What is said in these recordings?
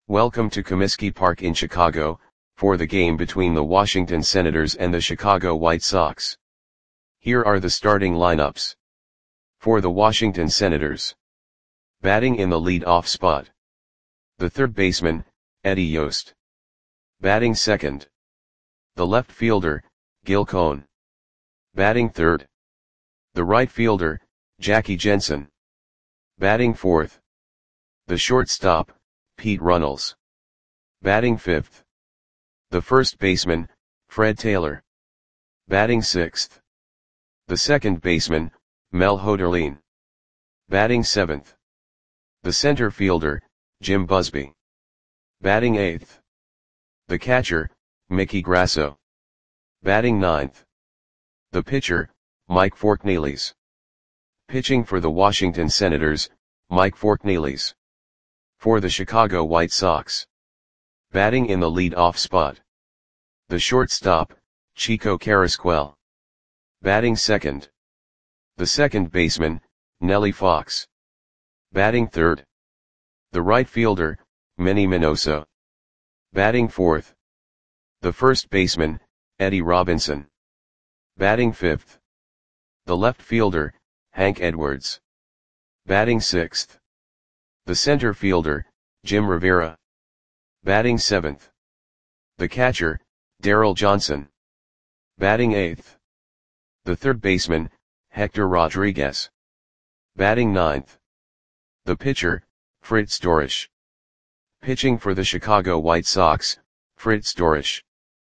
Welcome to Comiskey Park in Chicago, for the game between the Washington Senators and the Chicago White Sox. Here are the starting lineups. For the Washington Senators. Batting in the lead-off spot. The third baseman, Eddie Yost. Batting second. The left fielder, Gil Cohn. Batting third. The right fielder, Jackie Jensen. Batting fourth. The shortstop, Pete Runnels. Batting fifth. The first baseman, Fred Taylor. Batting sixth. The second baseman, Mel Hoderlin. Batting seventh. The center fielder, Jim Busby. Batting eighth. The catcher, Mickey Grasso. Batting ninth. The pitcher, Mike Forknelis. Pitching for the Washington Senators, Mike Forknelis. For the Chicago White Sox. Batting in the lead-off spot. The shortstop, Chico Carrasquel. Batting second. The second baseman, Nellie Fox. Batting third. The right fielder, Manny Minoso. Batting fourth. The first baseman, Eddie Robinson. Batting fifth. The left fielder, Hank Edwards. Batting sixth. The center fielder, Jim Rivera. Batting seventh. The catcher, Darryl Johnson. Batting eighth. The third baseman, Hector Rodriguez. Batting ninth. The pitcher, Fritz Dorisch. Pitching for the Chicago White Sox, Fritz Dorisch.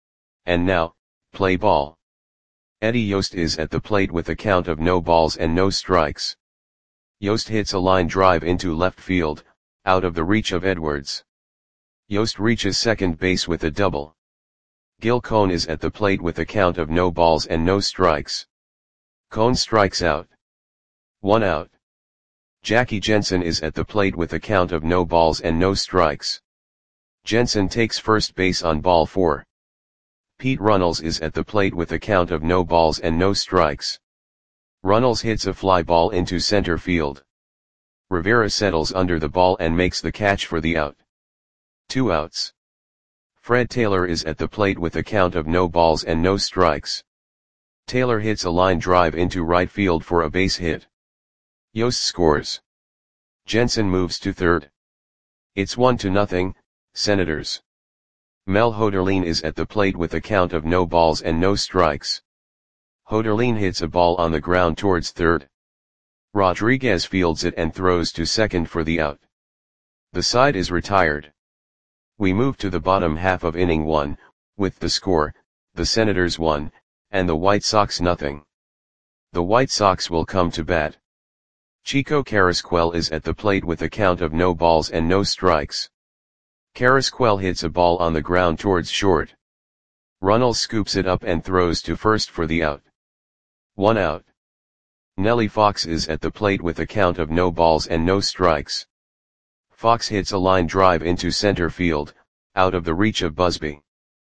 And now, play ball. Eddie Yost is at the plate with a count of no balls and no strikes. Yost hits a line drive into left field, out of the reach of Edwards. Yost reaches second base with a double. Gil Cohn is at the plate with a count of no balls and no strikes. Cohn strikes out. 1 out. Jackie Jensen is at the plate with a count of no balls and no strikes. Jensen takes first base on ball 4. Pete Runnels is at the plate with a count of no balls and no strikes. Runnels hits a fly ball into center field. Rivera settles under the ball and makes the catch for the out. 2 outs. Fred Taylor is at the plate with a count of no balls and no strikes. Taylor hits a line drive into right field for a base hit. Yost scores. Jensen moves to third. It's 1-0, Senators. Mel Hoderlin is at the plate with a count of no balls and no strikes. Hoderlin hits a ball on the ground towards third. Rodriguez fields it and throws to second for the out. The side is retired. We move to the bottom half of inning 1, with the score, the Senators 1, and the White Sox 0. The White Sox will come to bat. Chico Carrasquel is at the plate with a count of no balls and no strikes. Carrasquel hits a ball on the ground towards short. Runnels scoops it up and throws to first for the out. 1 out. Nellie Fox is at the plate with a count of no balls and no strikes. Fox hits a line drive into center field, out of the reach of Busby.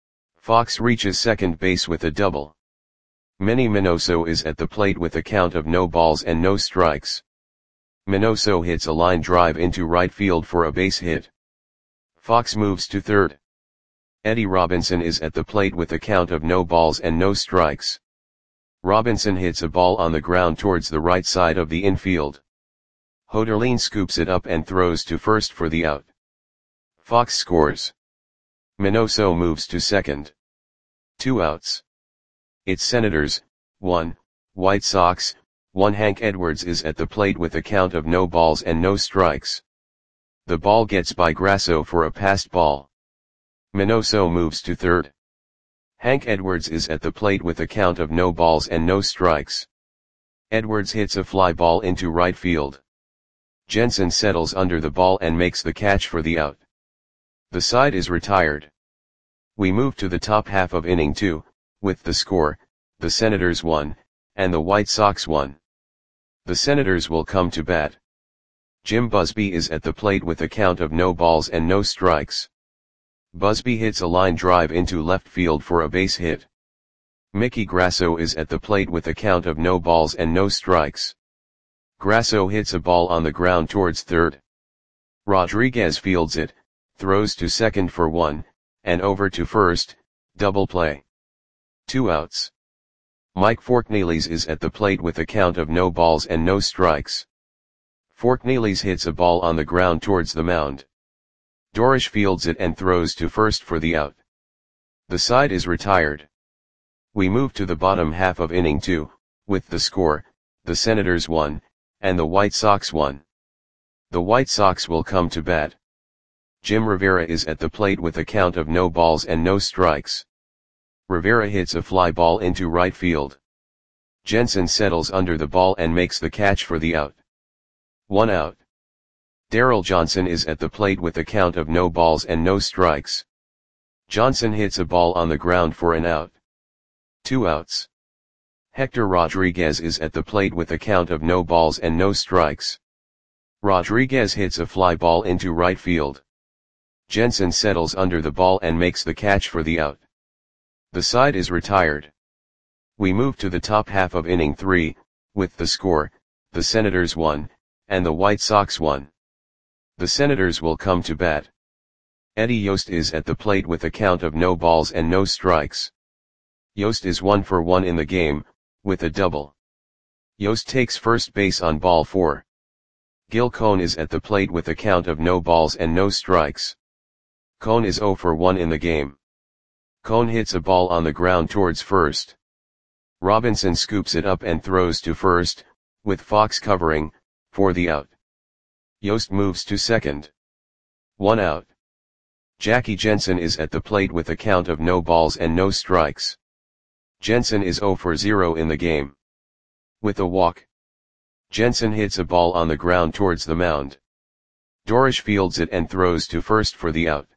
Fox reaches second base with a double. Manny Minoso is at the plate with a count of no balls and no strikes. Minoso hits a line drive into right field for a base hit. Fox moves to third. Eddie Robinson is at the plate with a count of no balls and no strikes. Robinson hits a ball on the ground towards the right side of the infield. Hoderlin scoops it up and throws to first for the out. Fox scores. Minoso moves to second. 2 outs. It's Senators, 1, White Sox, 1. Hank Edwards is at the plate with a count of no balls and no strikes. The ball gets by Grasso for a passed ball. Minoso moves to third. Hank Edwards is at the plate with a count of no balls and no strikes. Edwards hits a fly ball into right field. Jensen settles under the ball and makes the catch for the out. The side is retired. We move to the top half of inning 2, with the score, the Senators 1, and the White Sox 1. The Senators will come to bat. Jim Busby is at the plate with a count of no balls and no strikes. Busby hits a line drive into left field for a base hit. Mickey Grasso is at the plate with a count of no balls and no strikes. Grasso hits a ball on the ground towards third. Rodriguez fields it, throws to second for 1, and over to first, double play. 2 outs. Mike Forkneelys is at the plate with a count of no balls and no strikes. Forkneelys hits a ball on the ground towards the mound. Dorish fields it and throws to first for the out. The side is retired. We move to the bottom half of inning 2, with the score, the Senators 1, and the White Sox 1. The White Sox will come to bat. Jim Rivera is at the plate with a count of no balls and no strikes. Rivera hits a fly ball into right field. Jensen settles under the ball and makes the catch for the out. 1 out. Darryl Johnson is at the plate with a count of no balls and no strikes. Johnson hits a ball on the ground for an out. 2 outs. Hector Rodriguez is at the plate with a count of no balls and no strikes. Rodriguez hits a fly ball into right field. Jensen settles under the ball and makes the catch for the out. The side is retired. We move to the top half of inning 3, with the score, the Senators 1, and the White Sox 1. The Senators will come to bat. Eddie Yost is at the plate with a count of no balls and no strikes. Yost is 1 for 1 in the game, with a double. Yost takes first base on ball 4. Gil Cone is at the plate with a count of no balls and no strikes. Cone is 0 for 1 in the game. Cone hits a ball on the ground towards first. Robinson scoops it up and throws to first, with Fox covering, for the out. Yost moves to second. 1 out. Jackie Jensen is at the plate with a count of no balls and no strikes. Jensen is 0 for 0 in the game. With a walk. Jensen hits a ball on the ground towards the mound. Dorish fields it and throws to first for the out.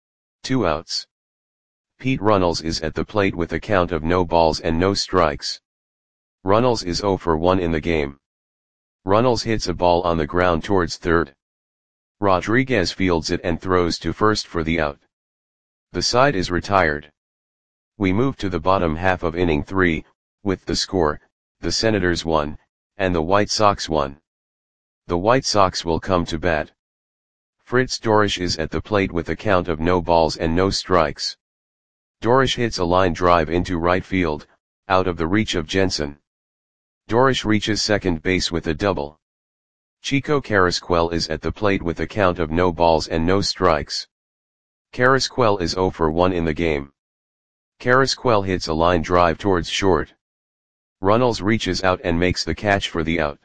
2 outs. Pete Runnels is at the plate with a count of no balls and no strikes. Runnels is 0 for 1 in the game. Runnels hits a ball on the ground towards third. Rodriguez fields it and throws to first for the out. The side is retired. We move to the bottom half of inning 3, with the score, the Senators 1, and the White Sox 1. The White Sox will come to bat. Fritz Dorish is at the plate with a count of no balls and no strikes. Dorish hits a line drive into right field, out of the reach of Jensen. Dorish reaches second base with a double. Chico Carrasquel is at the plate with a count of no balls and no strikes. Carrasquel is 0 for 1 in the game. Carrasquel hits a line drive towards short. Runnels reaches out and makes the catch for the out.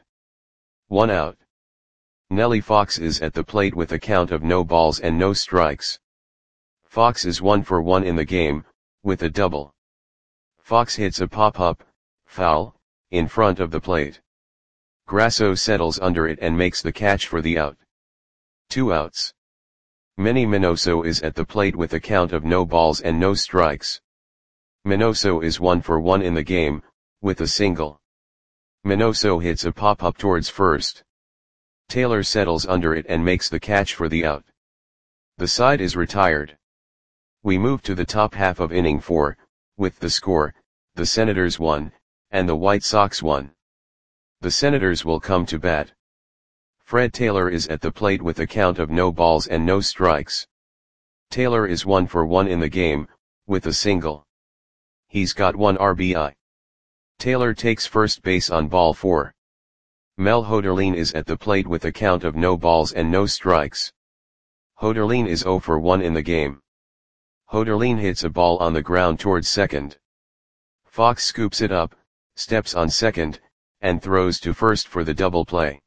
1 out. Nellie Fox is at the plate with a count of no balls and no strikes. Fox is 1 for 1 in the game, with a double. Fox hits a pop-up, foul, in front of the plate. Grasso settles under it and makes the catch for the out. 2 outs. Manny Minoso is at the plate with a count of no balls and no strikes. Minoso is 1 for 1 in the game, with a single. Minoso hits a pop-up towards first. Taylor settles under it and makes the catch for the out. The side is retired. We move to the top half of inning 4, with the score, the Senators 1, and the White Sox 1. The Senators will come to bat. Fred Taylor is at the plate with a count of no balls and no strikes. Taylor is 1 for 1 in the game, with a single. He's got 1 RBI. Taylor takes first base on ball 4. Mel Hoderlin is at the plate with a count of no balls and no strikes. Hoderlin is 0 for 1 in the game. Hoderlin hits a ball on the ground towards second. Fox scoops it up, steps on second, and throws to first for the double play.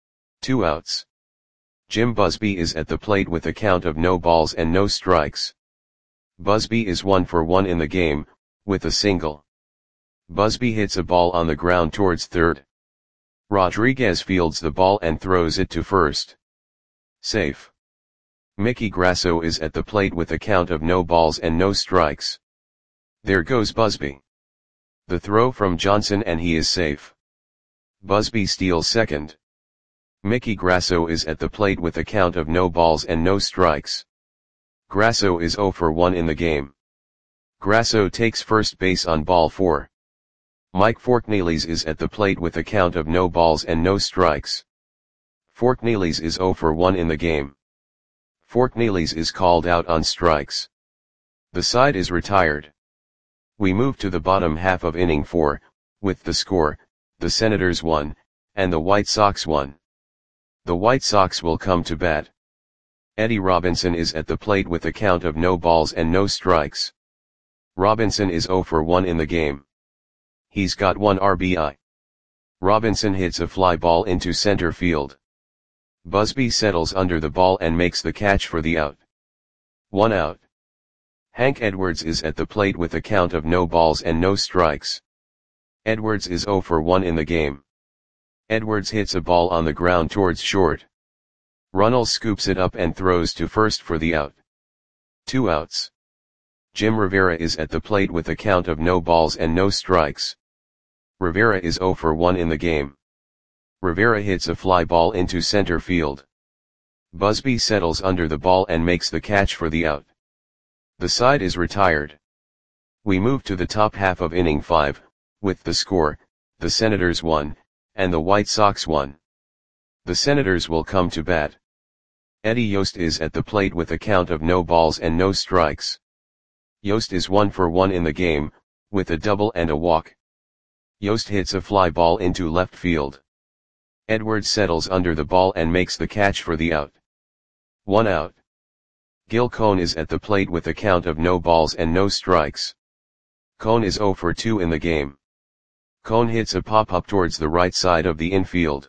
2 outs. Jim Busby is at the plate with a count of no balls and no strikes. Busby is 1 for 1 in the game, with a single. Busby hits a ball on the ground towards third. Rodriguez fields the ball and throws it to first. Safe. Mickey Grasso is at the plate with a count of no balls and no strikes. There goes Busby. The throw from Johnson and he is safe. Busby steals second. Mickey Grasso is at the plate with a count of no balls and no strikes. Grasso is 0 for 1 in the game. Grasso takes first base on ball 4. Mike Forkneelys is at the plate with a count of no balls and no strikes. Forkneelys is 0 for 1 in the game. Forkneelys is called out on strikes. The side is retired. We move to the bottom half of inning 4, with the score, the Senators 1, and the White Sox 1. The White Sox will come to bat. Eddie Robinson is at the plate with a count of no balls and no strikes. Robinson is 0 for 1 in the game. He's got 1 RBI. Robinson hits a fly ball into center field. Busby settles under the ball and makes the catch for the out. 1 out. Hank Edwards is at the plate with a count of no balls and no strikes. Edwards is 0 for 1 in the game. Edwards hits a ball on the ground towards short. Runnels scoops it up and throws to first for the out. 2 outs. Jim Rivera is at the plate with a count of no balls and no strikes. Rivera is 0 for 1 in the game. Rivera hits a fly ball into center field. Busby settles under the ball and makes the catch for the out. The side is retired. We move to the top half of inning 5, with the score, the Senators 1, and the White Sox 1. The Senators will come to bat. Eddie Yost is at the plate with a count of no balls and no strikes. Yost is 1 for 1 in the game, with a double and a walk. Yost hits a fly ball into left field. Edwards settles under the ball and makes the catch for the out. 1 out. Gil Cone is at the plate with a count of no balls and no strikes. Cone is 0 for 2 in the game. Cone hits a pop-up towards the right side of the infield.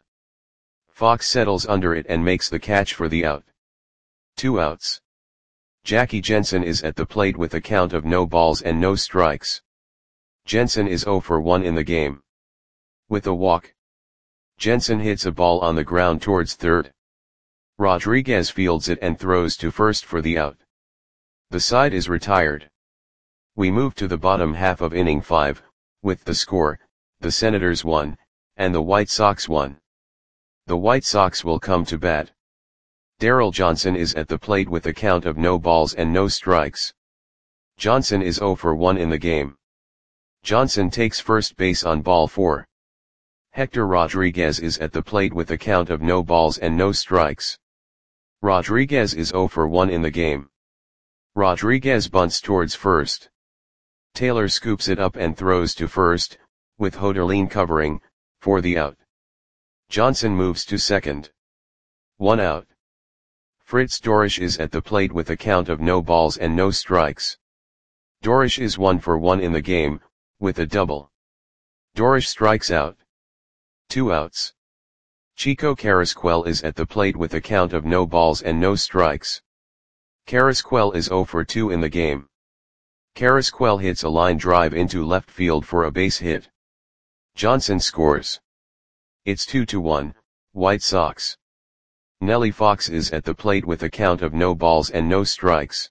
Fox settles under it and makes the catch for the out. 2 outs. Jackie Jensen is at the plate with a count of no balls and no strikes. Jensen is 0 for 1 in the game. With a walk, Jensen hits a ball on the ground towards third. Rodriguez fields it and throws to first for the out. The side is retired. We move to the bottom half of inning 5, with the score, the Senators 1, and the White Sox 1. The White Sox will come to bat. Darryl Johnson is at the plate with a count of no balls and no strikes. Johnson is 0 for 1 in the game. Johnson takes first base on ball 4. Hector Rodriguez is at the plate with a count of no balls and no strikes. Rodriguez is 0 for 1 in the game. Rodriguez bunts towards first. Taylor scoops it up and throws to first, with Hoderlin covering, for the out. Johnson moves to second. 1 out. Fritz Dorisch is at the plate with a count of no balls and no strikes. Dorisch is 1 for 1 in the game, with a double. Dorisch strikes out. 2 outs. Chico Carrasquel is at the plate with a count of no balls and no strikes. Carrasquel is 0 for 2 in the game. Carrasquel hits a line drive into left field for a base hit. Johnson scores. It's 2-1, White Sox. Nellie Fox is at the plate with a count of no balls and no strikes.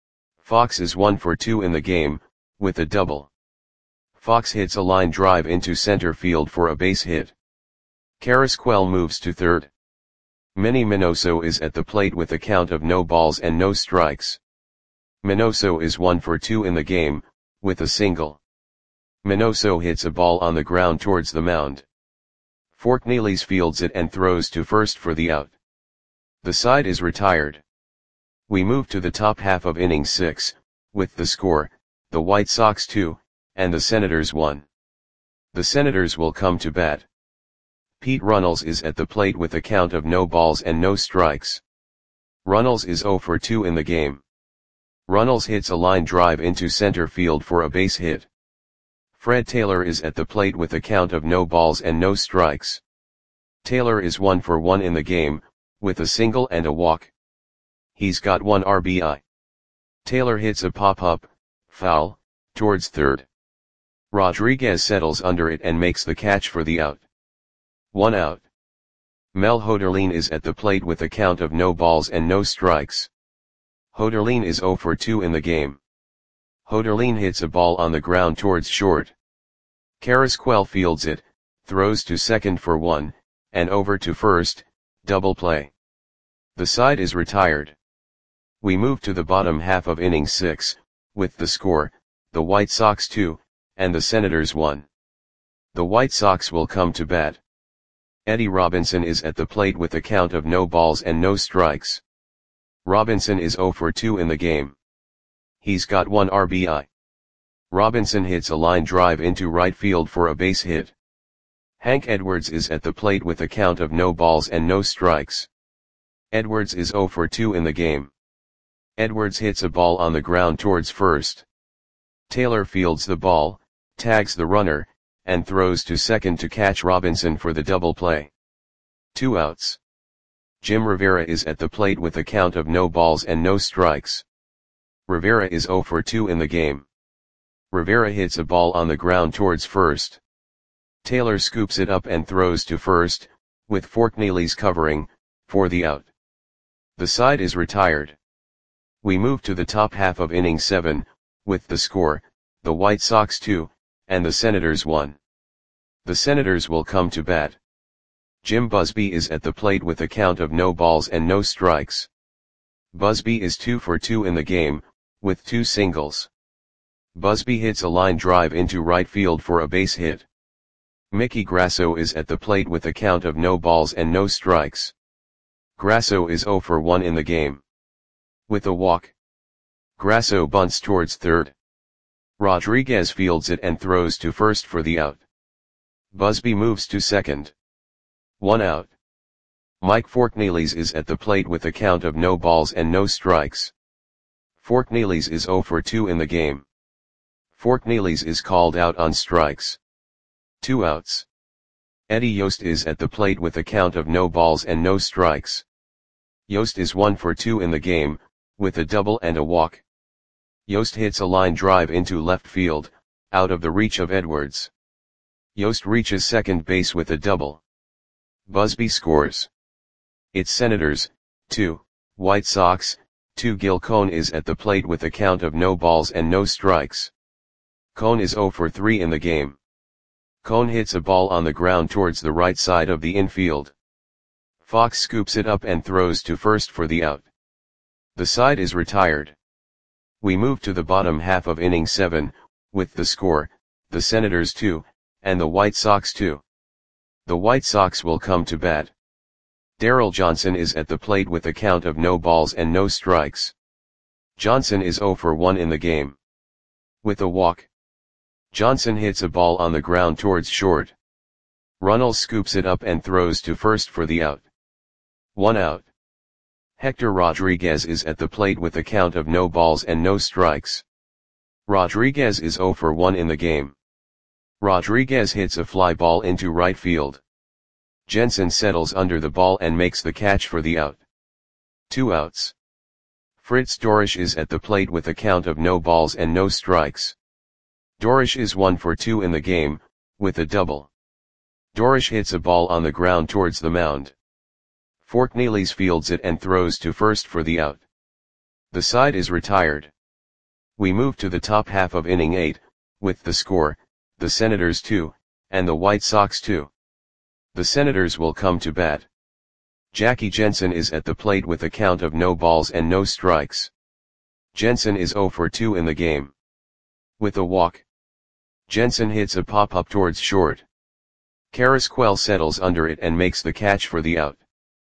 Fox is 1 for 2 in the game, with a double. Fox hits a line drive into center field for a base hit. Carrasquel moves to third. Manny Minoso is at the plate with a count of no balls and no strikes. Minoso is 1 for 2 in the game, with a single. Minoso hits a ball on the ground towards the mound. Forkneelys fields it and throws to first for the out. The side is retired. We move to the top half of inning 6, with the score, the White Sox 2, and the Senators 1. The Senators will come to bat. Pete Runnels is at the plate with a count of no balls and no strikes. Runnels is 0 for 2 in the game. Runnels hits a line drive into center field for a base hit. Fred Taylor is at the plate with a count of no balls and no strikes. Taylor is 1 for 1 in the game, with a single and a walk. He's got 1 RBI. Taylor hits a pop-up, foul, towards third. Rodriguez settles under it and makes the catch for the out. 1 out. Mel Hoderlin is at the plate with a count of no balls and no strikes. Hoderlin is 0 for 2 in the game. Hoderlin hits a ball on the ground towards short. Carrasquel fields it, throws to second for 1, and over to first, double play. The side is retired. We move to the bottom half of inning 6, with the score, the White Sox 2, and the Senators 1. The White Sox will come to bat. Eddie Robinson is at the plate with a count of no balls and no strikes. Robinson is 0 for 2 in the game. He's got 1 RBI. Robinson hits a line drive into right field for a base hit. Hank Edwards is at the plate with a count of no balls and no strikes. Edwards is 0 for 2 in the game. Edwards hits a ball on the ground towards first. Taylor fields the ball, tags the runner, and throws to second to catch Robinson for the double play. 2 outs. Jim Rivera is at the plate with a count of no balls and no strikes. Rivera is 0 for 2 in the game. Rivera hits a ball on the ground towards first. Taylor scoops it up and throws to first, with Forkneely's covering, for the out. The side is retired. We move to the top half of inning 7, with the score, the White Sox 2, and the Senators 1. The Senators will come to bat. Jim Busby is at the plate with a count of no balls and no strikes. Busby is 2 for 2 in the game, with 2 singles. Busby hits a line drive into right field for a base hit. Mickey Grasso is at the plate with a count of no balls and no strikes. Grasso is 0 for 1 in the game. With a walk. Grasso bunts towards third. Rodriguez fields it and throws to first for the out. Busby moves to second. 1 out. Mike Forkneelys is at the plate with a count of no balls and no strikes. Forkneelys is 0 for 2 in the game. Forkneelys is called out on strikes. 2 outs. Eddie Yost is at the plate with a count of no balls and no strikes. Yost is 1 for 2 in the game, with a double and a walk. Yost hits a line drive into left field, out of the reach of Edwards. Yost reaches second base with a double. Busby scores. It's Senators, 2, White Sox, 2. Gil Cone is at the plate with a count of no balls and no strikes. Cone is 0 for 3 in the game. Cone hits a ball on the ground towards the right side of the infield. Fox scoops it up and throws to first for the out. The side is retired. We move to the bottom half of inning 7, with the score, the Senators 2, and the White Sox 2. The White Sox will come to bat. Darryl Johnson is at the plate with a count of no balls and no strikes. Johnson is 0 for 1 in the game. With a walk. Johnson hits a ball on the ground towards short. Runnels scoops it up and throws to first for the out. 1 out. Hector Rodriguez is at the plate with a count of no balls and no strikes. Rodriguez is 0 for 1 in the game. Rodriguez hits a fly ball into right field. Jensen settles under the ball and makes the catch for the out. 2 outs. Fritz Dorisch is at the plate with a count of no balls and no strikes. Dorisch is 1 for 2 in the game, with a double. Dorisch hits a ball on the ground towards the mound. Forkneelys fields it and throws to first for the out. The side is retired. We move to the top half of inning 8, with the score, the Senators 2, and the White Sox 2. The Senators will come to bat. Jackie Jensen is at the plate with a count of no balls and no strikes. Jensen is 0 for 2 in the game. With a walk. Jensen hits a pop-up towards short. Carrasquel settles under it and makes the catch for the out.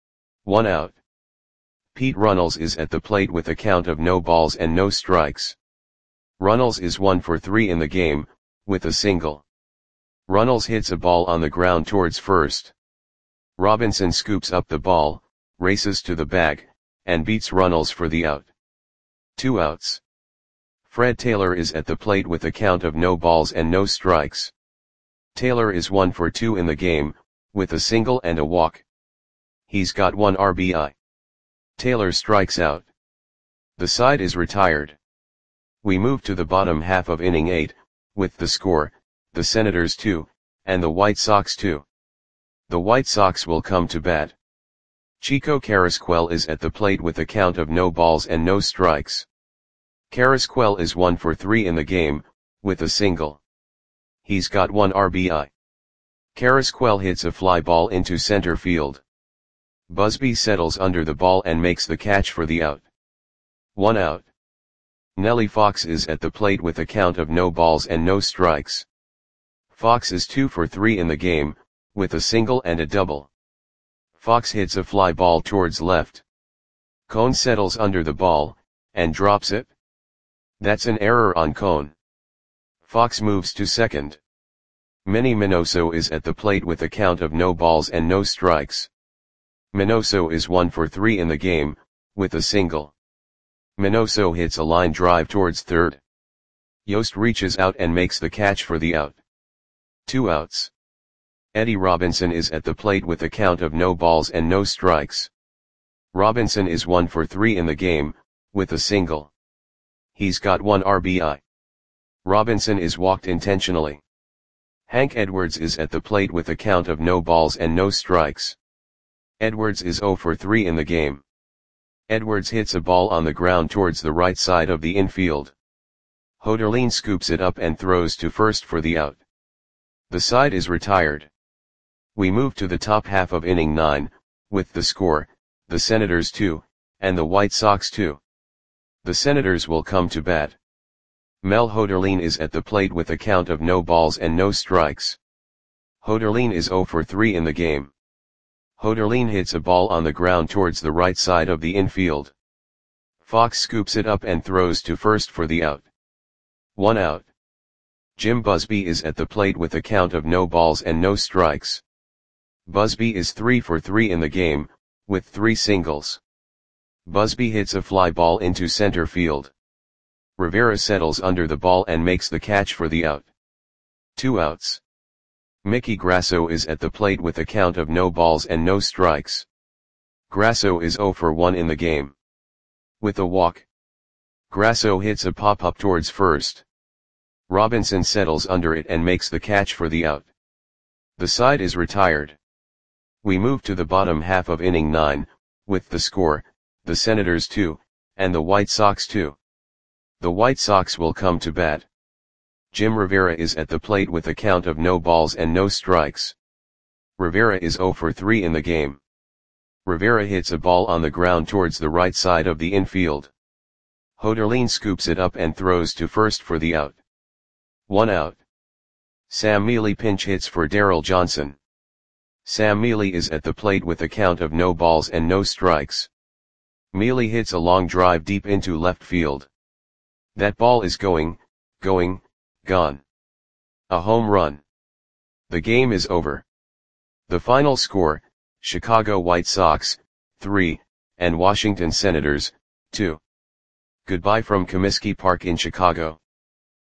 1 out. Pete Runnels is at the plate with a count of no balls and no strikes. Runnels is 1 for 3 in the game, with a single. Runnels hits a ball on the ground towards first. Robinson scoops up the ball, races to the bag, and beats Runnels for the out. 2 outs. Fred Taylor is at the plate with a count of no balls and no strikes. Taylor is 1 for 2 in the game, with a single and a walk. He's got 1 RBI. Taylor strikes out. The side is retired. We move to the bottom half of inning 8, with the score, the Senators 2, and the White Sox 2. The White Sox will come to bat. Chico Carrasquel is at the plate with a count of no balls and no strikes. Carrasquel is 1 for 3 in the game, with a single. He's got 1 RBI. Carrasquel hits a fly ball into center field. Busby settles under the ball and makes the catch for the out. 1 out. Nellie Fox is at the plate with a count of no balls and no strikes. Fox is 2 for 3 in the game, with a single and a double. Fox hits a fly ball towards left. Cone settles under the ball, and drops it. That's an error on Cone. Fox moves to second. Manny Minoso is at the plate with a count of no balls and no strikes. Minoso is 1 for 3 in the game, with a single. Minoso hits a line drive towards third. Yost reaches out and makes the catch for the out. 2 outs. Eddie Robinson is at the plate with a count of no balls and no strikes. Robinson is 1 for 3 in the game, with a single. He's got 1 RBI. Robinson is walked intentionally. Hank Edwards is at the plate with a count of no balls and no strikes. Edwards is 0 for 3 in the game. Edwards hits a ball on the ground towards the right side of the infield. Hoderlin scoops it up and throws to first for the out. The side is retired. We move to the top half of inning 9, with the score, the Senators 2, and the White Sox 2. The Senators will come to bat. Mel Hoderlin is at the plate with a count of no balls and no strikes. Hoderlin is 0 for 3 in the game. Hoderlin hits a ball on the ground towards the right side of the infield. Fox scoops it up and throws to first for the out. 1 out. Jim Busby is at the plate with a count of no balls and no strikes. Busby is 3 for 3 in the game, with 3 singles. Busby hits a fly ball into center field. Rivera settles under the ball and makes the catch for the out. 2 outs. Mickey Grasso is at the plate with a count of no balls and no strikes. Grasso is 0 for 1 in the game. With a walk. Grasso hits a pop-up towards first. Robinson settles under it and makes the catch for the out. The side is retired. We move to the bottom half of inning 9, with the score, the Senators 2, and the White Sox 2. The White Sox will come to bat. Jim Rivera is at the plate with a count of no balls and no strikes. Rivera is 0 for 3 in the game. Rivera hits a ball on the ground towards the right side of the infield. Hoderlin scoops it up and throws to first for the out. 1 out. Sam Mealy pinch hits for Darryl Johnson. Sam Mealy is at the plate with a count of no balls and no strikes. Mealy hits a long drive deep into left field. That ball is gone. A home run. The game is over. The final score, Chicago White Sox, 3, and Washington Senators, 2. Goodbye from Comiskey Park in Chicago.